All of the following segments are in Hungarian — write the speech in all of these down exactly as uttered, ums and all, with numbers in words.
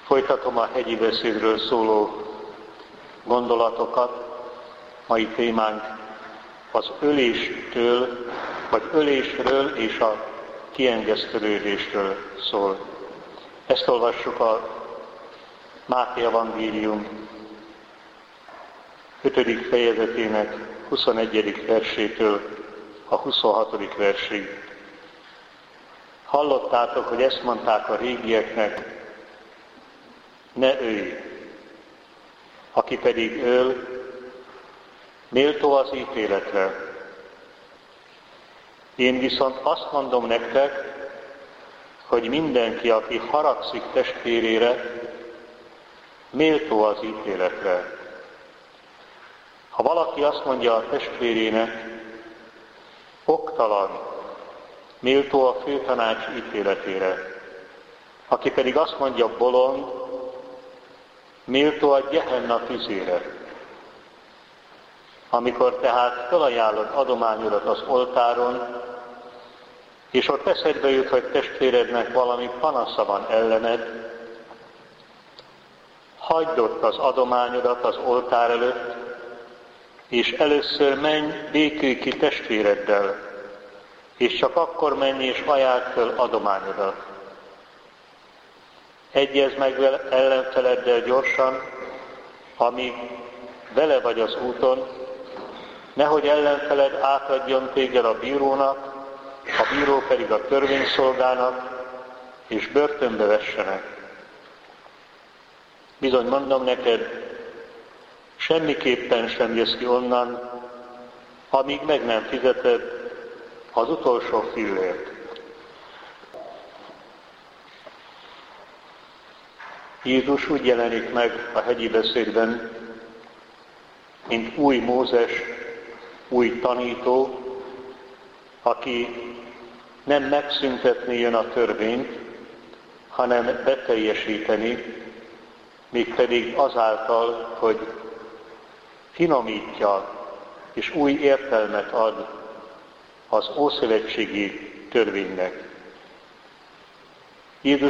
Folytatom a hegyi beszédről szóló gondolatokat. Mai témánk az öléstől, vagy ölésről és a kiengesztelődésről szól. Ezt olvassuk a Máté evangélium ötödik fejezetének huszonegyedik versétől a huszonhatodik versig. Hallottátok, hogy ezt mondták a régieknek, ne ölj, aki pedig öl, méltó az ítéletre. Én viszont azt mondom nektek, hogy mindenki, aki haragszik testvérére, méltó az ítéletre. Ha valaki azt mondja a testvérének, oktalan, méltó a főtanács ítéletére. Aki pedig azt mondja, bolond, méltó a Gehenna tüzére. Amikor tehát felajánlod adományodat az oltáron, és ott eszedbe jut, hogy testvérednek valami panasza van ellened, hagyd ott az adományodat az oltár előtt, és először menj, békülj ki testvéreddel, és csak akkor menj és ajáld föl adományodat. Egyezd meg ellenfeleddel gyorsan, amíg vele vagy az úton, nehogy ellenfeled átadjon téged a bírónak, a bíró pedig a törvényszolgának, és börtönbe vessenek. Bizony mondom neked, semmiképpen sem jössz ki onnan, amíg meg nem fizeted az utolsó fillért. Jézus úgy jelenik meg a hegyi beszédben, mint új Mózes, új tanító, aki nem megszüntetni jön a törvényt, hanem beteljesíteni, mégpedig azáltal, hogy finomítja és új értelmet ad az ószövetségi törvénynek. Jézus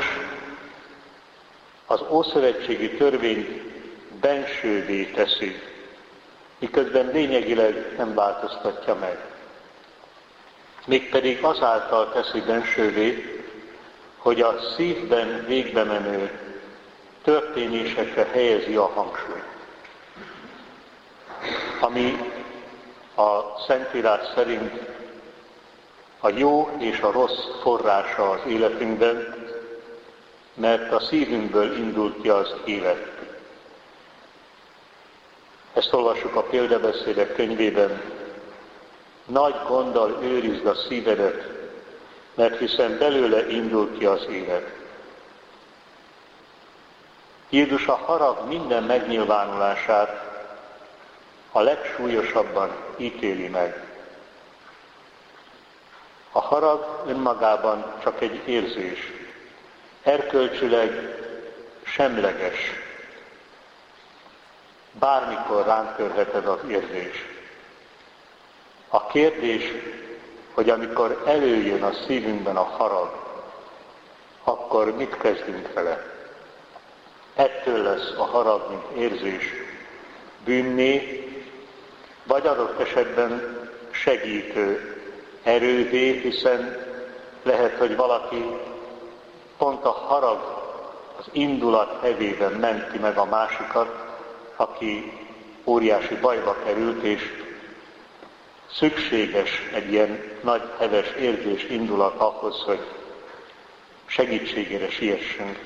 az ószövetségi törvényt bensővé teszi, miközben lényegileg nem változtatja meg. Mégpedig azáltal teszi bensővé, hogy a szívben végbe menő történésekre helyezi a hangsúlyt. Ami a Szentírás szerint a jó és a rossz forrása az életünkben, mert a szívünkből indult ki az élet. Ezt olvassuk a Példabeszédek könyvében. Nagy gonddal őrizd a szívedet, mert hiszen belőle indul ki az élet. Jézus a harag minden megnyilvánulását a legsúlyosabban ítéli meg. A harag önmagában csak egy érzés, erkölcsileg semleges. Bármikor ránk törheted az érzés. A kérdés, hogy amikor előjön a szívünkben a harag, akkor mit kezdünk vele? Ettől lesz a harag, mint érzés, bűnné, vagy adott esetben segítő erővé, hiszen lehet, hogy valaki pont a harag, az indulat hevében menti meg a másikat, aki óriási bajba került, és szükséges egy ilyen nagy heves érzés, indulat ahhoz, hogy segítségére siessünk.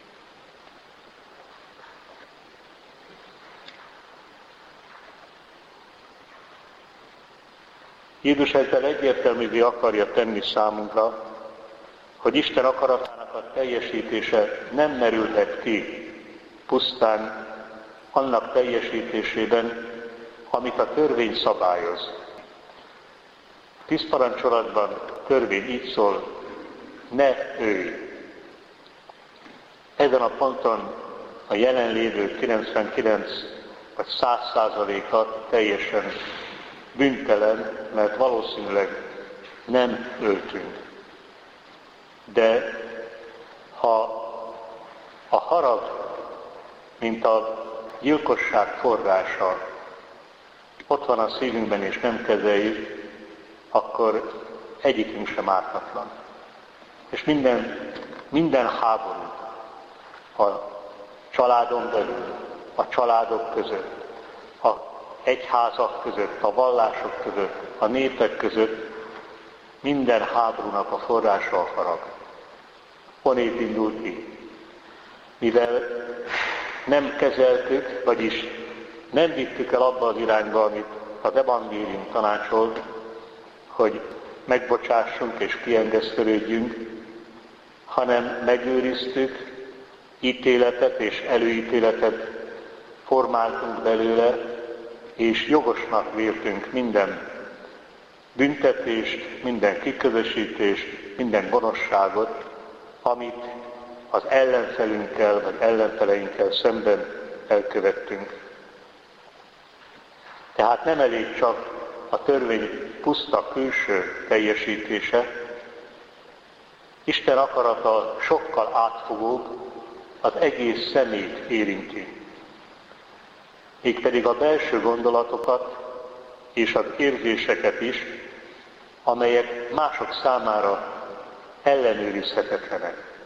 Jézus ezzel egyértelművé akarja tenni számunkra, hogy Isten akaratának a teljesítése nem merülhet ki pusztán annak teljesítésében, amit a törvény szabályoz. Tíz parancsolatban a törvény így szól, ne ölj. Ezen a ponton a jelenlévő kilencvenkilenc vagy száz százaléka teljesen bűntelen, mert valószínűleg nem öltünk. De ha a harag, mint a gyilkosság forrása, ott van a szívünkben és nem kezeljük, akkor egyikünk sem ártatlan. És minden, minden háború a családon belül, a családok között, a egyházak között, a vallások között, a népek között, minden háborúnak a forrása a harag. Honnét indult ki? Mivel nem kezeltük, vagyis nem vittük el abba az irányba, amit az evangélium tanácsolt, hogy megbocsássunk és kiengesztelődjünk, hanem megőriztük, ítéletet és előítéletet formáltunk belőle, és jogosnak véltünk minden büntetést, minden kiközösítést, minden gonoszságot, amit az ellenfelünkkel vagy ellenfeleinkkel szemben elkövettünk. Tehát nem elég csak a törvény puszta külső teljesítése, Isten akarata sokkal átfogóbb, az egész személyt érinti. Mégpedig a belső gondolatokat és az érzéseket is, amelyek mások számára ellenőrizhetetlenek.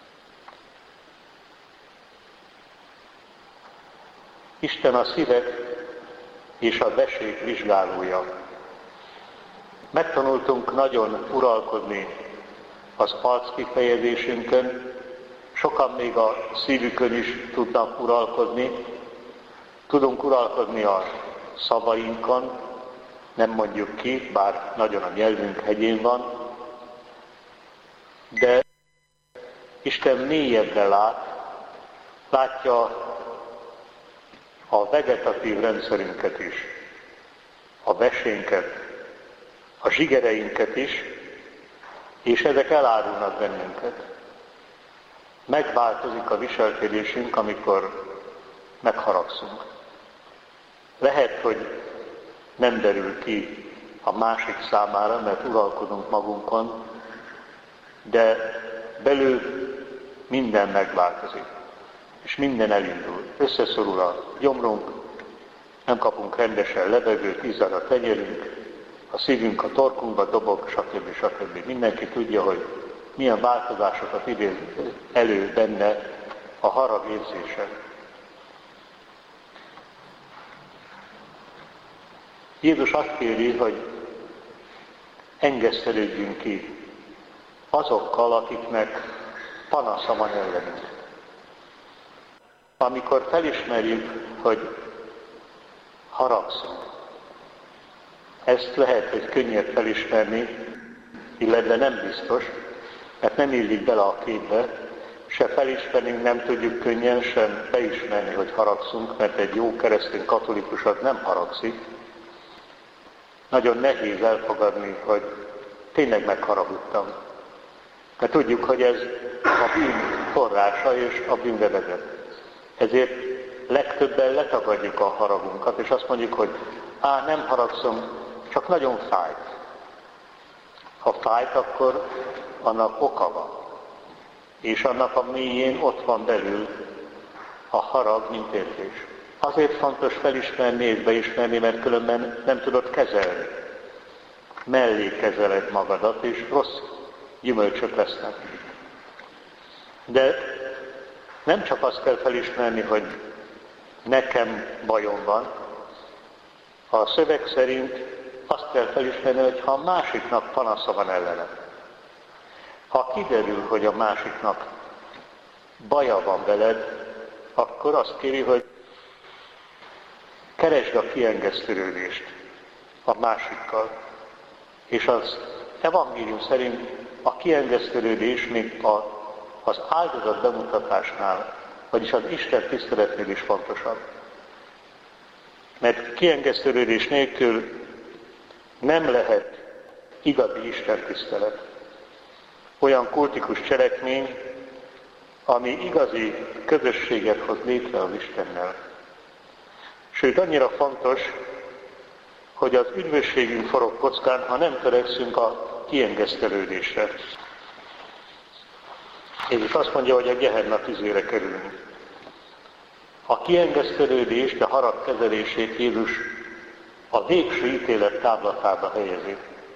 Isten a szívek és a besék vizsgálója. Megtanultunk nagyon uralkodni az arckifejezésünkön, sokan még a szívükön is tudnak uralkodni, tudunk uralkodni a szavainkon, nem mondjuk ki, bár nagyon a nyelvünk hegyén van, de Isten mélyebbre lát, látja a vegetatív rendszerünket is, a vesénket, a zsigereinket is, és ezek elárulnak bennünket. Megváltozik a viselkedésünk, amikor megharagszunk. Lehet, hogy nem derül ki a másik számára, mert uralkodunk magunkon, de belül minden megváltozik, és minden elindul. Összeszorul a gyomrunk, nem kapunk rendesen levegőt, izzad a tenyerünk, a szívünk a torkunkba dobog, stb. stb. Mindenki tudja, hogy milyen változásokat idéz elő benne a harag érzése. Jézus azt kéri, hogy engesztelődjünk ki azokkal, akiknek panasza van ellenünk. Amikor felismerjük, hogy haragszunk, ezt lehet, hogy könnyebb felismerni, illetve nem biztos, mert nem illik bele a képbe, se felismerni nem tudjuk könnyen, sem beismerni, hogy haragszunk, mert egy jó keresztény katolikus az nem haragszik. Nagyon nehéz elfogadni, hogy tényleg megharagudtam. Mert tudjuk, hogy ez a bűn forrása és a bűnbe vezet. Ezért legtöbben letagadjuk a haragunkat, és azt mondjuk, hogy á, nem haragszom, csak nagyon fájt. Ha fájt, akkor annak oka van. És annak a mélyén ott van belül a harag, mint érzés. Azért fontos felismerni és beismerni, mert különben nem tudod kezelni. Mellé kezeled magadat, és rossz gyümölcsök lesznek. De nem csak azt kell felismerni, hogy nekem bajom van. A szöveg szerint azt kell felismerni, hogy ha a másiknak panasza van ellene, ha kiderül, hogy a másiknak baja van veled, akkor azt kéri, hogy keresd a kiengesztelődést a másikkal. És az evangélium szerint a kiengesztelődés még a, az áldozat bemutatásnál, vagyis az Isten tiszteletnél is fontosabb. Mert kiengesztelődés nélkül nem lehet igazi Isten tisztelet. Olyan kultikus cselekmény, ami igazi közösséget hoz létre az Istennel. Sőt, annyira fontos, hogy az üdvösségünk forog kockán, ha nem törekszünk a kiengesztelődésre. Jézus azt mondja, hogy a Gehenna tüzére kerülünk. A kiengesztelődést, a harag kezelését Jézus a végső ítélet táblatába helyezi.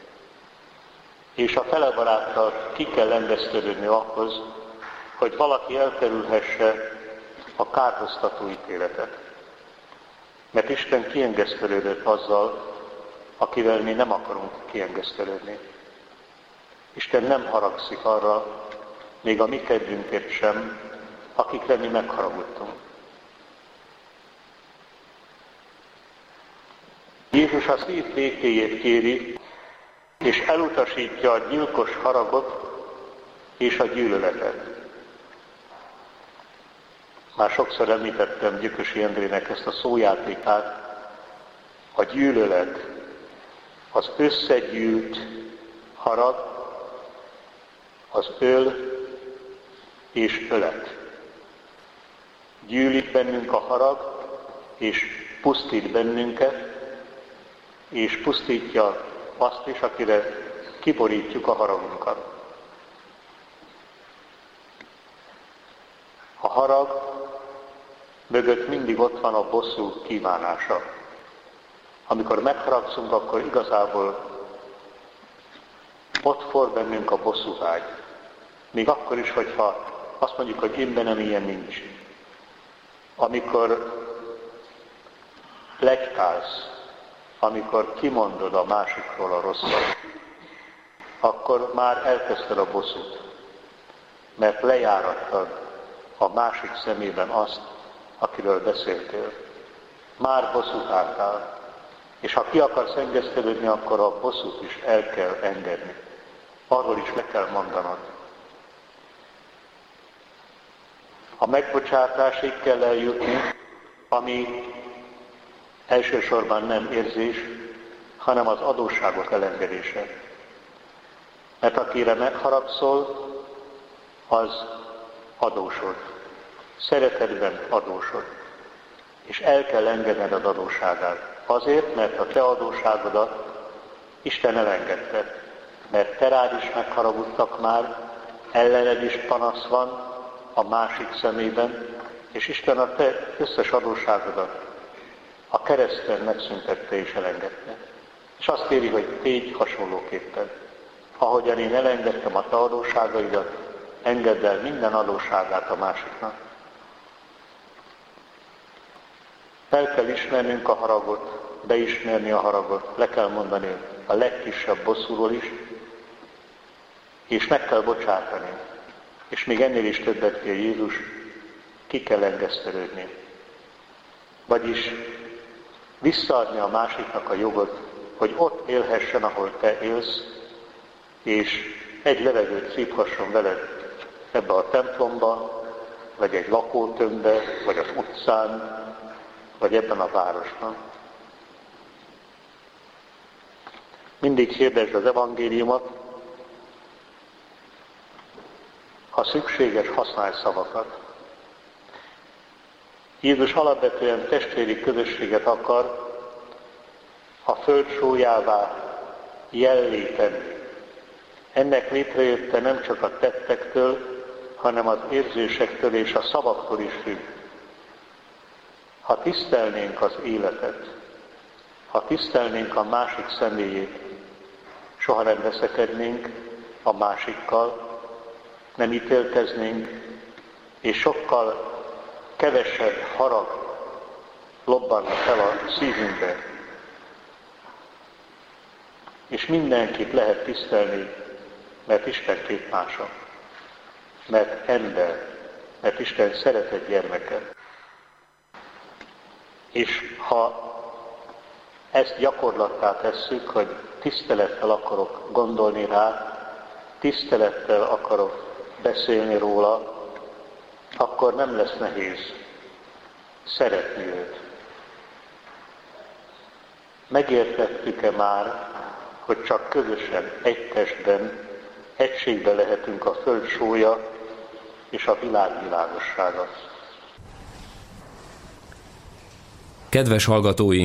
És a fele baráttal ki kell engesztelődni ahhoz, hogy valaki elkerülhesse a kárhoztató ítéletet. Mert Isten kiengesztelődött azzal, akivel mi nem akarunk kiengesztelődni. Isten nem haragszik arra, még a mi kedvünkért sem, akikre mi megharagudtunk. Jézus a szív békéjét kéri, és elutasítja a gyilkos haragot és a gyűlöletet. Már sokszor említettem Gyökösi Endrének ezt a szójátékát. A gyűlölet az összegyűlt harag, az öl és ölet. Gyűlik bennünk a harag, és pusztít bennünket, és pusztítja azt is, akire kiborítjuk a haragunkat. A harag mögött mindig ott van a bosszú kívánása. Amikor megharagszunk, akkor igazából ott for bennünk a bosszúvágy. Még akkor is, hogyha azt mondjuk, hogy én bennem ilyen nincs. Amikor pletykálsz, amikor kimondod a másikról a rosszat, akkor már elkezdted a bosszút. Mert lejárattad a másik szemében azt, akiről beszéltél. Már bosszút álltál. És ha ki akarsz engesztelődni, akkor a bosszút is el kell engedni. Arról is meg kell mondanod. A megbocsátásig kell eljutni, ami elsősorban nem érzés, hanem az adósságok elengedése. Mert akire megharagszol, az adósod. Szeretetben adósod. És el kell engedned az adósságát. Azért, mert a te adósságodat Isten elengedte. Mert te rád is megharagudtak már, ellened is panasz van a másik szemében, és Isten a te összes adósságodat a kereszten megszüntette és elengedte. És azt kéri, hogy tégy hasonlóképpen. Ahogyan én elengedtem a te adósságaidat, engedd el minden adósságát a másiknak. Fel kell ismernünk a haragot, beismerni a haragot, le kell mondani a legkisebb bosszúról is, és meg kell bocsátani. És még ennél is többet kér Jézus, ki kell engesztelődni. Vagyis visszaadni a másiknak a jogot, hogy ott élhessen, ahol te élsz, és egy levegőt szíphasson veled ebbe a templomba, vagy egy lakótömbbe, vagy az utcán, vagy ebben a városban. Mindig hirdesd az evangéliumot, ha szükséges, használj szavakat. Jézus alapvetően testvéri közösséget akar a föld sólyává jellé tenni. Ennek létrejötte nem csak a tettektől, hanem az érzésektől és a szavaktól is függ. Ha tisztelnénk az életet, ha tisztelnénk a másik személyét, soha nem veszekednénk a másikkal, nem ítélkeznénk, és sokkal kevesebb harag lobbanna fel a szívünkbe. És mindenkit lehet tisztelni, mert Isten képmása, mert ember, mert Isten szeretett gyermeke. És ha ezt gyakorlattá tesszük, hogy tisztelettel akarok gondolni rá, tisztelettel akarok beszélni róla, akkor nem lesz nehéz szeretni őt. Megértettük-e már, hogy csak közösen, egy testben, egységben lehetünk a föld sója és a világ világossága? Kedves hallgatóink!